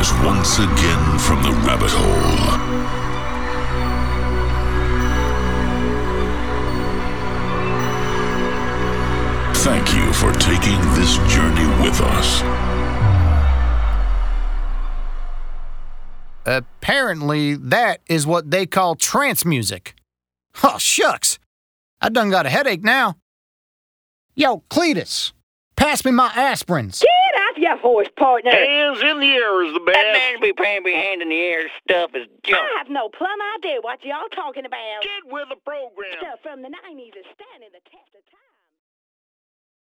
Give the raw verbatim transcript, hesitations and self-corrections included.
us once again from the rabbit hole. Thank you for taking this journey with us. Apparently, that is what they call trance music. Oh, shucks. I done got a headache now. Yo, Cletus, pass me my aspirins. Get off your horse, partner. Hands in the air is the best. That namby-pamby hand in the air stuff is junk. I have no plumb idea what y'all talking about. Get with the program. Stuff from the nineties is standing the test of time.